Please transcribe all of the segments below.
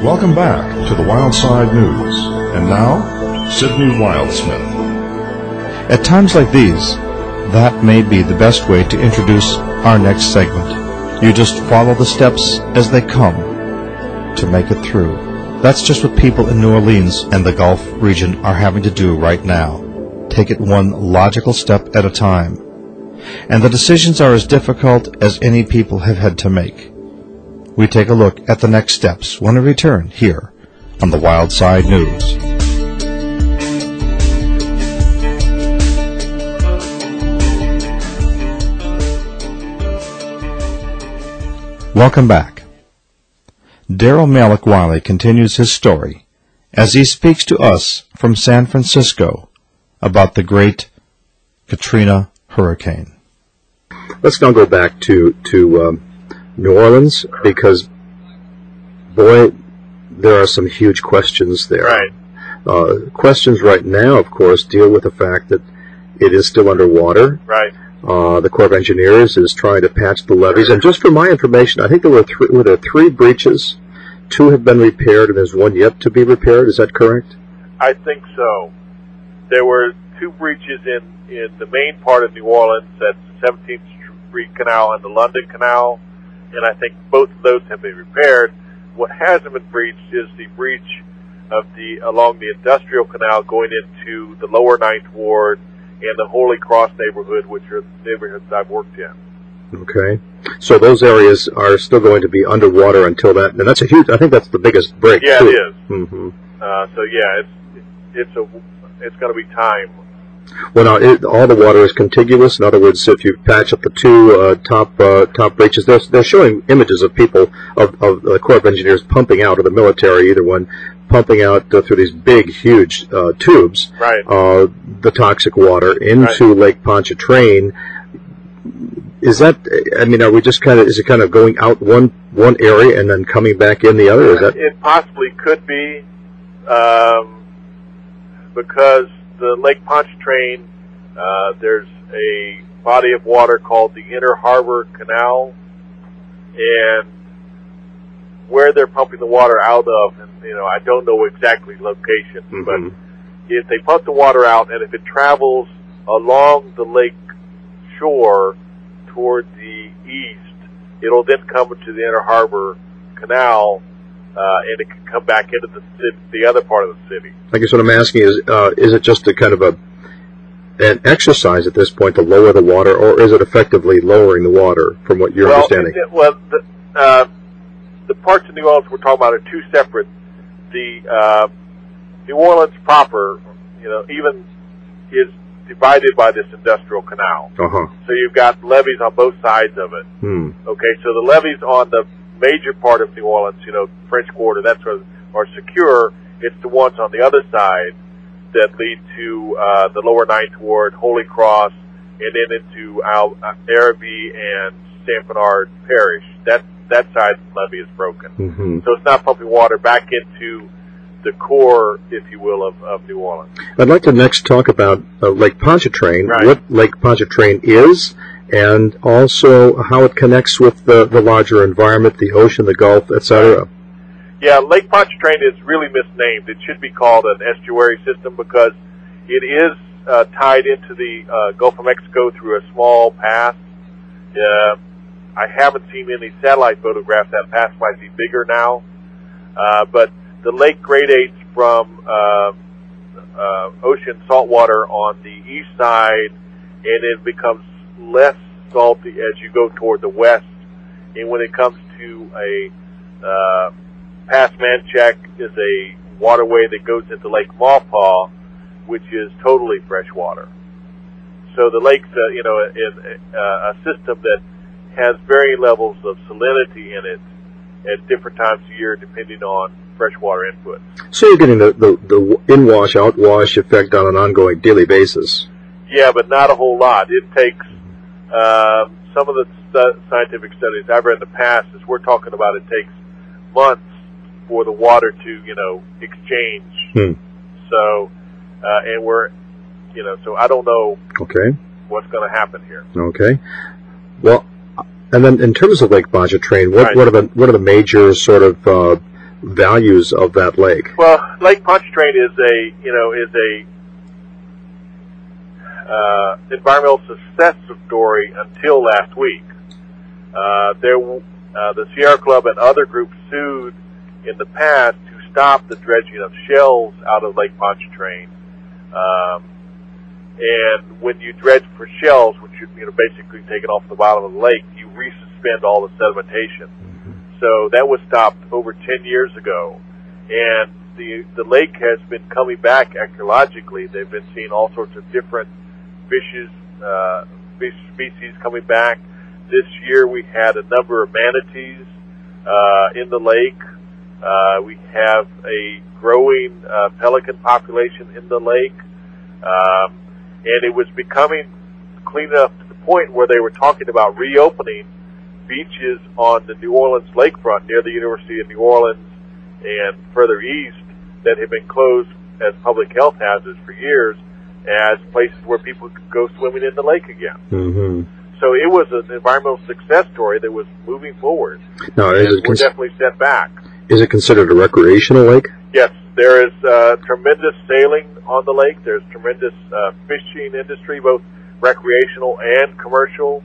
Welcome back to the Wildside News. And now, Sidney Wildsmith. At times like these, that may be the best way to introduce our next segment. You just follow the steps as they come to make it through. That's just what people in New Orleans and the Gulf region are having to do right now. Take it one logical step at a time. And the decisions are as difficult as any people have had to make. We take a look at the next steps when we return here on the Wildside News. Welcome back. Daryl Malik Wiley continues his story as he speaks to us from San Francisco about the great Katrina hurricane. Let's now go back to New Orleans, because, boy, there are some huge questions there. Right. Questions right now, of course, deal with the fact that it is still underwater. Right. The Corps of Engineers is trying to patch the levees. And just for my information, I think there were three breaches. 2 have been repaired, and there's 1 yet to be repaired. Is that correct? I think so. There were 2 breaches in the main part of New Orleans, that's the 17th Street Canal and the London Canal, and I think both of those have been repaired. What hasn't been breached is the breach of along the Industrial Canal going into the lower 9th Ward and the Holy Cross neighborhood, which are the neighborhoods I've worked in. Okay. So those areas are still going to be underwater until that, and that's a huge, I think that's the biggest break. Yeah, too. it is. Mm-hmm. So yeah, it's going to be time. Well, now all the water is contiguous. In other words, if you patch up the 2 top breaches, they're showing images of people of the Corps of Engineers pumping out, or the military, either one, pumping out through these big, huge tubes, right, the toxic water into right. Lake Pontchartrain. Is that? I mean, are we just is it kind of going out one area and then coming back in the other? Is that? It possibly could be, because the Lake Pontchartrain, there's a body of water called the Inner Harbor Canal, and where they're pumping the water out of, and I don't know exactly location, mm-hmm. but if they pump the water out, and if it travels along the lake shore toward the east, it'll then come into the Inner Harbor Canal, and it can come back into the other part of the city. I guess what I'm asking is it just a kind of an exercise at this point to lower the water, or is it effectively lowering the water, from what you're understanding? The parts of New Orleans we're talking about are 2 separate. The New Orleans proper, even is divided by this industrial canal. Uh-huh. So you've got levees on both sides of it. Okay, so the levees on the major part of New Orleans, French Quarter, that sort of, are secure. It's the ones on the other side that lead to the lower 9th Ward, Holy Cross, and then into Araby and St. Bernard Parish. That side of the levee is broken. Mm-hmm. So it's not pumping water back into the core, if you will, of New Orleans. I'd like to next talk about Lake Pontchartrain, right. What Lake Pontchartrain is, and also how it connects with the larger environment, the ocean, the Gulf, etc. Right. Yeah, Lake Pontchartrain is really misnamed. It should be called an estuary system because it is tied into the Gulf of Mexico through a small pass. I haven't seen any satellite photographs. That pass might be bigger now, but the lake gradates from ocean saltwater on the east side, and it becomes less salty as you go toward the west. And when it comes to a Pass Manchac is a waterway that goes into Lake Maupassant, which is totally freshwater. So the lake's is a system that has varying levels of salinity in it at different times of year depending on freshwater input. So you're getting the in-wash, out-wash effect on an ongoing daily basis. Yeah, but not a whole lot. It takes some of the scientific studies I've read in the past, as we're talking about, it takes months for the water to, exchange. So, and we're, so I don't know what's going to happen here. Okay. Well, and then in terms of Lake Pontchartrain, what right. are the major sort of values of that lake? Well, Lake Pontchartrain is a environmental success story until last week. The Sierra Club and other groups sued in the past to stop the dredging of shells out of Lake Pontchartrain. And when you dredge for shells, which you basically take it off the bottom of the lake, you resuspend all the sedimentation. So that was stopped over 10 years ago. And the lake has been coming back archaeologically. They've been seeing all sorts of different fishes, species coming back. This year we had a number of manatees in the lake. We have a growing pelican population in the lake. And it was becoming clean enough to the point where they were talking about reopening beaches on the New Orleans lakefront near the University of New Orleans and further east that had been closed as public health hazards for years as places where people could go swimming in the lake again. Mm-hmm. So it was an environmental success story that was moving forward. Now, we're definitely set back. Is it considered a recreational lake? Yes, there is tremendous sailing on the lake. There's tremendous fishing industry, both recreational and commercial.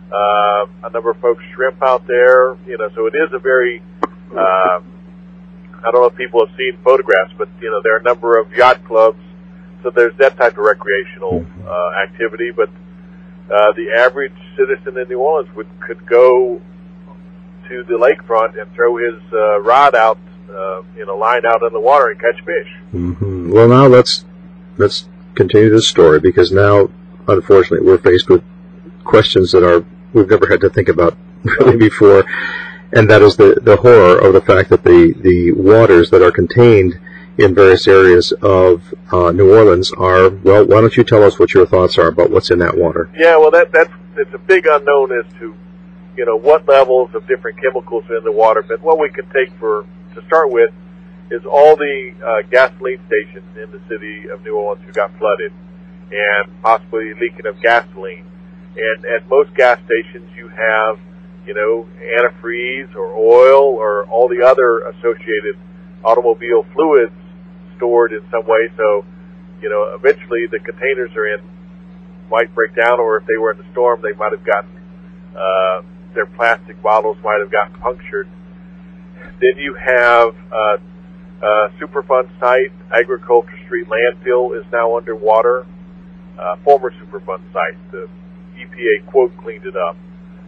A number of folks shrimp out there, so it is a very, I don't know if people have seen photographs, but, there are a number of yacht clubs, so there's that type of recreational activity, but the average citizen in New Orleans could go to the lakefront and throw his rod out, line out in the water and catch fish. Mm-hmm. Well, now let's continue this story, because now, unfortunately, we're faced with questions that we've never had to think about really before, and that is the horror of the fact that the waters that are contained in various areas of New Orleans are, well, why don't you tell us what your thoughts are about what's in that water? Yeah, well, it's a big unknown as to, what levels of different chemicals are in the water, but what we can take to start with is all the gasoline stations in the city of New Orleans who got flooded and possibly leaking of gasoline. And at most gas stations you have, antifreeze or oil or all the other associated automobile fluids stored in some way. So, eventually the containers might break down, or if they were in the storm, they might have gotten, their plastic bottles might have gotten punctured. Then you have Superfund site, Agriculture Street landfill is now underwater. Former Superfund site, the EPA quote cleaned it up.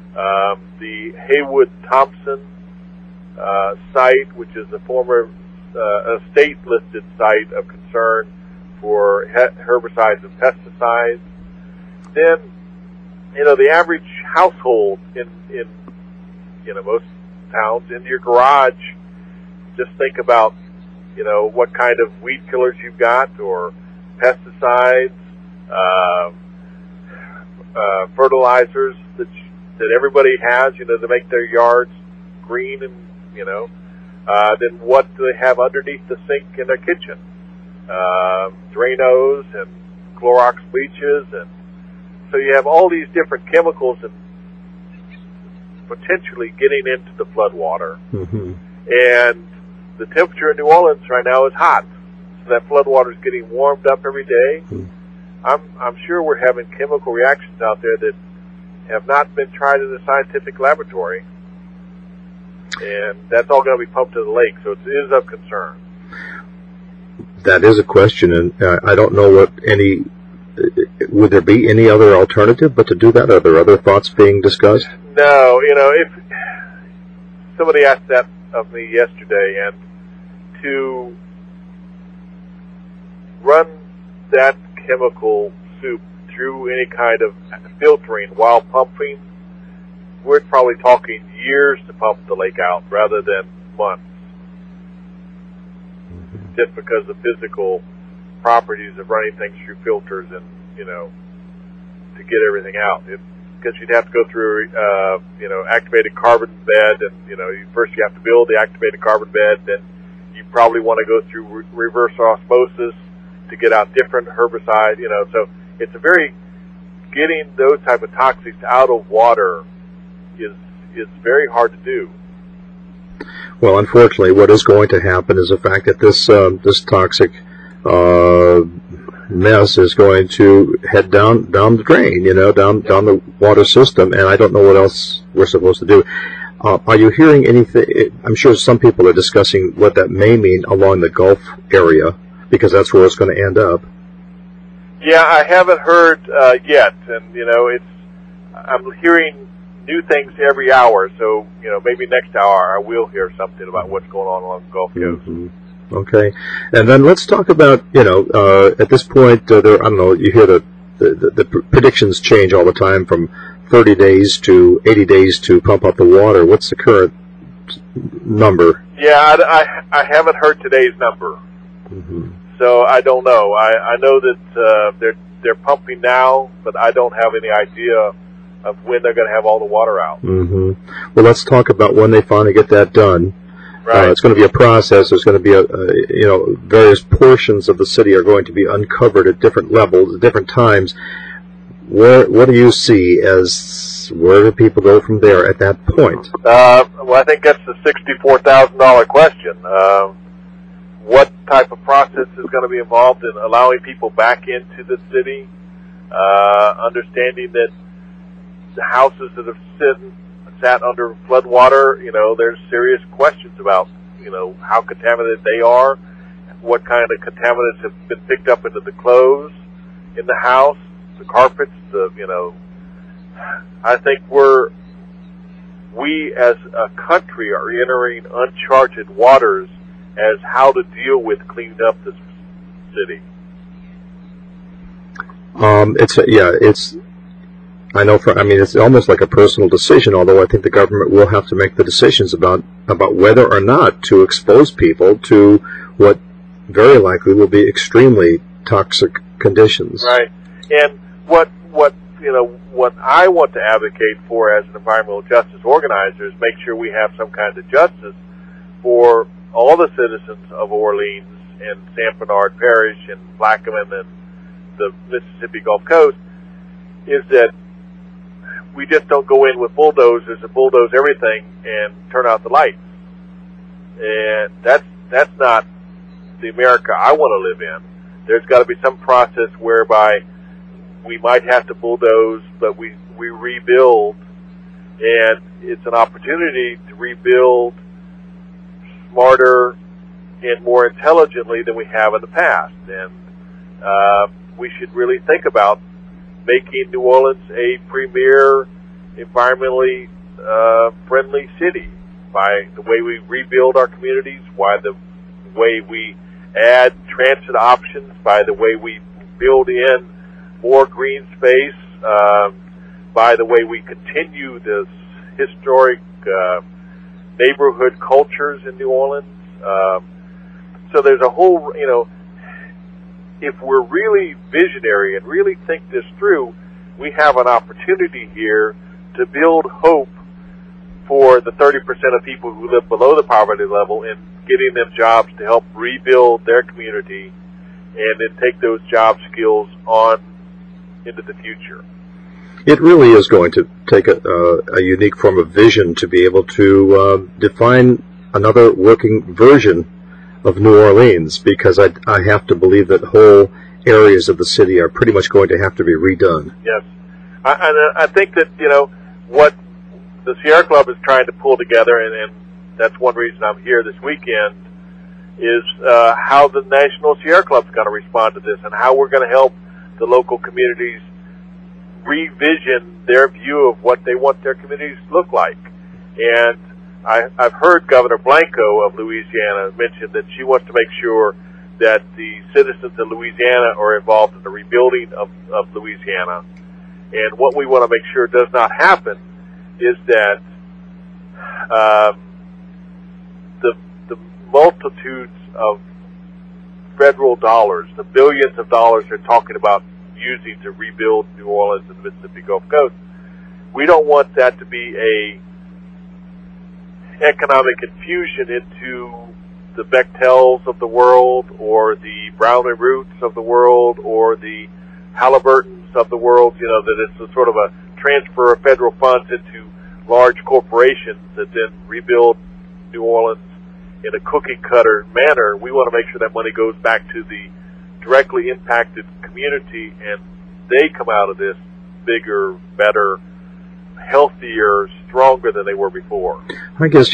The Haywood-Thompson site, which is a former state-listed site of concern for herbicides and pesticides. Then, the average household in most towns, in your garage, just think about, what kind of weed killers you've got, or pesticides, fertilizers that everybody has, to make their yards green, and then what do they have underneath the sink in their kitchen? Drano and Clorox bleaches, and so you have all these different chemicals and potentially getting into the flood water. Mm-hmm. And the temperature in New Orleans right now is hot, so that flood water is getting warmed up every day. Mm-hmm. I'm sure we're having chemical reactions out there that have not been tried in a scientific laboratory, and that's all going to be pumped to the lake, so it is of concern. That is a question, and I don't know would there be any other alternative but to do that? Are there other thoughts being discussed? No, if somebody asked that of me yesterday, and to run that chemical soup through any kind of filtering while pumping, we're probably talking years to pump the lake out rather than months, just because of physical properties of running things through filters and, to get everything out. Because you'd have to go through, activated carbon bed, and, first you have to build the activated carbon bed, then you probably want to go through reverse osmosis to get out different herbicides, so it's getting those type of toxics out of water is very hard to do. Well, unfortunately, what is going to happen is the fact that this toxic mess is going to head down the drain, down the water system, and I don't know what else we're supposed to do. Are you hearing anything? I'm sure some people are discussing what that may mean along the Gulf area, because that's where it's going to end up. Yeah, I haven't heard yet, and I'm hearing new things every hour. So maybe next hour I will hear something about what's going on along the Gulf Coast. Mm-hmm. Okay, and then let's talk about at this point I don't know. You hear the predictions change all the time from 30 days to 80 days to pump up the water. What's the current number? Yeah, I haven't heard today's number, so I don't know. I know that they're pumping now, but I don't have any idea of when they're going to have all the water out. Mm-hmm. Well, let's talk about when they finally get that done. Right. It's going to be a process. There's going to be various portions of the city are going to be uncovered at different levels, at different times. What do you see as where do people go from there at that point? Well, I think that's the $64,000 question. What type of process is going to be involved in allowing people back into the city? Understanding that the houses that have sat under floodwater, there's serious questions about, how contaminated they are, what kind of contaminants have been picked up into the clothes in the house, the carpets, I think we as a country are entering uncharted waters as how to deal with cleaning up this city. It's almost like a personal decision, although I think the government will have to make the decisions about whether or not to expose people to what very likely will be extremely toxic conditions. Right. And what I want to advocate for as an environmental justice organizer is make sure we have some kind of justice for all the citizens of Orleans and San Bernard Parish and Plaquemine and the Mississippi Gulf Coast, is that we just don't go in with bulldozers and bulldoze everything and turn out the lights. And that's not the America I want to live in. There's got to be some process whereby we might have to bulldoze, but we rebuild, and it's an opportunity to rebuild smarter and more intelligently than we have in the past. And we should really think about making New Orleans a premier, environmentally friendly city by the way we rebuild our communities, by the way we add transit options, by the way we build in more green space, by the way we continue this historic neighborhood cultures in New Orleans. So there's a whole, if we're really visionary and really think this through, we have an opportunity here to build hope for the 30% of people who live below the poverty level and getting them jobs to help rebuild their community and then take those job skills on into the future. It really is going to take a unique form of vision to be able to define another working version of New Orleans, because I have to believe that whole areas of the city are pretty much going to have to be redone. Yes. I think that, what the Sierra Club is trying to pull together, and that's one reason I'm here this weekend, is how the National Sierra Club is going to respond to this and how we're going to help the local communities revision their view of what they want their communities to look like. And I've heard Governor Blanco of Louisiana mention that she wants to make sure that the citizens of Louisiana are involved in the rebuilding of Louisiana. And what we want to make sure does not happen is that the multitudes of federal dollars, the billions of dollars they're talking about using to rebuild New Orleans and the Mississippi Gulf Coast, we don't want that to be a economic infusion into the Bechtels of the world or the Brown and Roots of the world or the Halliburtons of the world, that it's a sort of a transfer of federal funds into large corporations that then rebuild New Orleans in a cookie-cutter manner. We want to make sure that money goes back to the directly impacted community, and they come out of this bigger, better, healthier, stronger than they were before. I guess,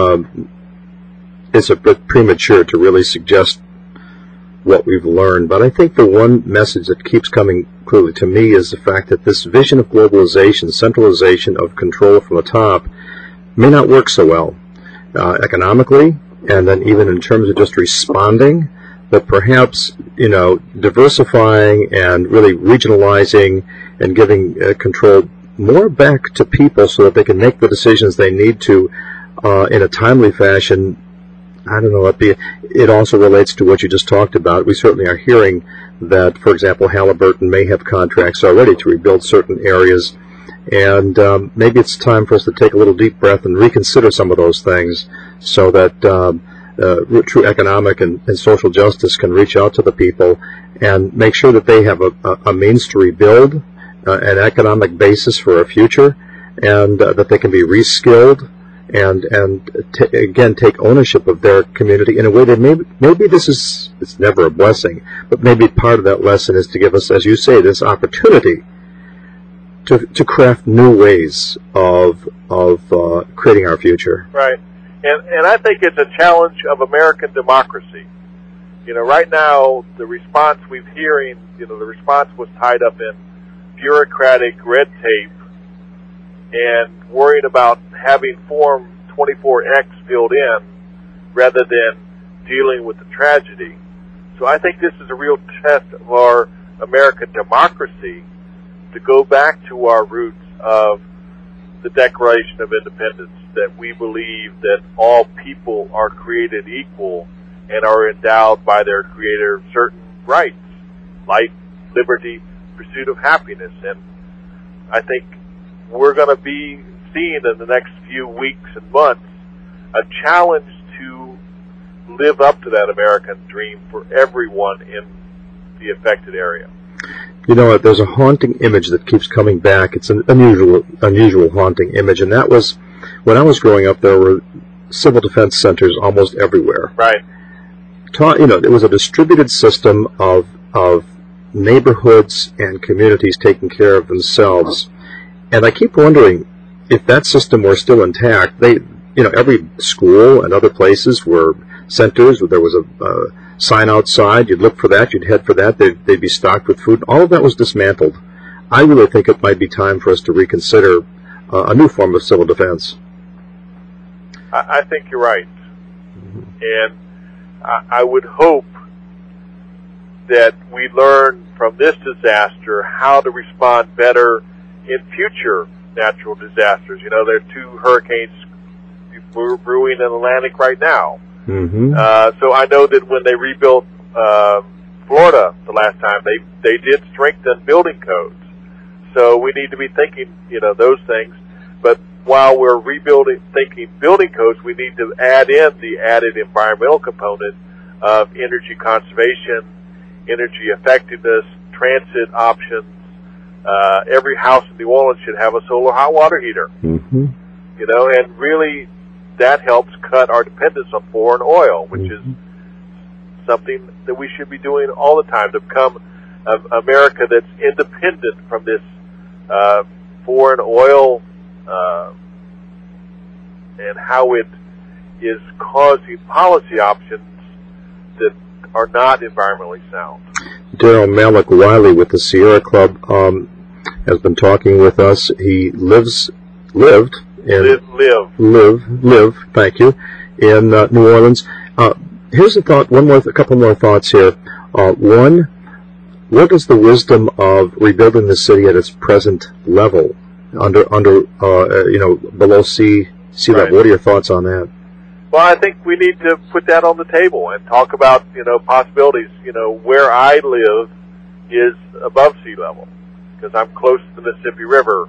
it's a bit premature to really suggest what we've learned, but I think the one message that keeps coming clearly to me is the fact that this vision of globalization, centralization of control from the top, may not work so well economically, and then even in terms of just responding, but perhaps, diversifying and really regionalizing and giving control more back to people so that they can make the decisions they need to in a timely fashion. I don't know, it also relates to what you just talked about. We certainly are hearing that, for example, Halliburton may have contracts already to rebuild certain areas, and maybe it's time for us to take a little deep breath and reconsider some of those things so that true economic and social justice can reach out to the people and make sure that they have a means to rebuild, an economic basis for a future, and that they can be reskilled and again take ownership of their community in a way that maybe it's never a blessing, but maybe part of that lesson is to give us, as you say, this opportunity to craft new ways of creating our future. Right. And I think it's a challenge of American democracy. Right now, the response we're hearing, the response was tied up in bureaucratic red tape and worrying about having Form 24X filled in rather than dealing with the tragedy. So I think this is a real test of our American democracy to go back to our roots of the Declaration of Independence, that we believe that all people are created equal and are endowed by their Creator certain rights, life, liberty, pursuit of happiness. And I think we're going to be seeing in the next few weeks and months a challenge to live up to that American dream for everyone in the affected area. There's a haunting image that keeps coming back. It's an unusual haunting image, and that was when I was growing up. There were civil defense centers almost everywhere. Right. It was a distributed system of neighborhoods and communities taking care of themselves. And I keep wondering if that system were still intact. Every school and other places were centers where there was a sign outside. You'd look for that. You'd head for that. They'd be stocked with food. All of that was dismantled. I really think it might be time for us to reconsider a new form of civil defense. I think you're right. And I would hope that we learn from this disaster how to respond better in future natural disasters. There are 2 hurricanes brewing in the Atlantic right now. Mm-hmm. So I know that when they rebuilt Florida the last time, they did strengthen building codes. So we need to be thinking, those things. But while we're thinking building codes, we need to add in the added environmental component of energy conservation, energy effectiveness, transit options. Every house in New Orleans should have a solar hot water heater. Mm-hmm. And really that helps cut our dependence on foreign oil, which is something that we should be doing all the time to become America that's independent from this foreign oil and how it is causing policy options that are not environmentally sound. Daryl Malik Wiley with the Sierra Club has been talking with us. He lived thank you, in New Orleans. Here's a thought. A couple more thoughts here. One, what is the wisdom of rebuilding the city at its present level, below sea level? Right. What are your thoughts on that? Well, I think we need to put that on the table and talk about, possibilities. Where I live is above sea level because I'm close to the Mississippi River.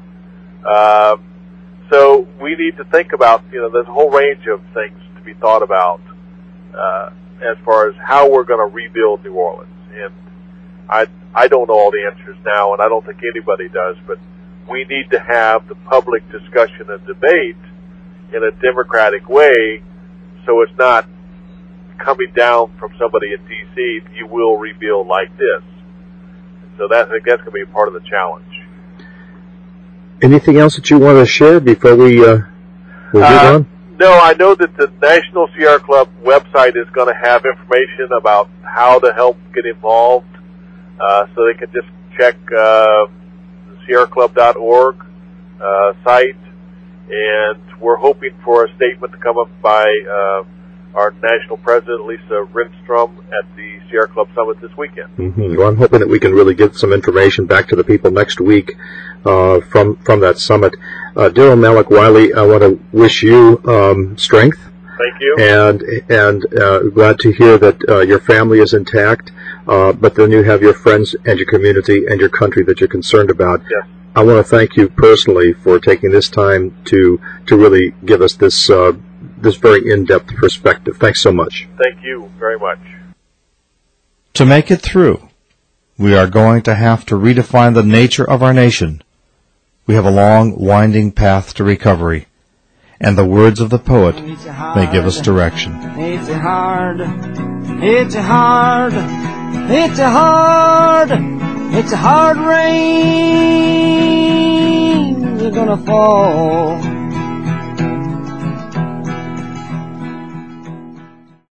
So we need to think about, there's a whole range of things to be thought about as far as how we're going to rebuild New Orleans. And I don't know all the answers now, and I don't think anybody does, but we need to have the public discussion and debate in a democratic way so it's not coming down from somebody in D.C., you will rebuild like this. So I think that's going to be part of the challenge. Anything else that you want to share before we move on? No, I know that the National Sierra Club website is going to have information about how to help get involved, so they can just check the sierraclub.org site, and we're hoping for a statement to come up by our national president, Lisa Rinstrom, at the Sierra Club Summit this weekend. Mm-hmm. Well, I'm hoping that we can really get some information back to the people next week from that summit. Daryl Malik Wiley, I want to wish you strength. Thank you. And glad to hear that your family is intact, but then you have your friends and your community and your country that you're concerned about. Yes. I want to thank you personally for taking this time to really give us this very in-depth perspective. Thanks so much. Thank you very much. To make it through, we are going to have to redefine the nature of our nation. We have a long, winding path to recovery, and the words of the poet may give us direction. It's hard, it's hard, it's hard, it's hard rain, you're gonna fall.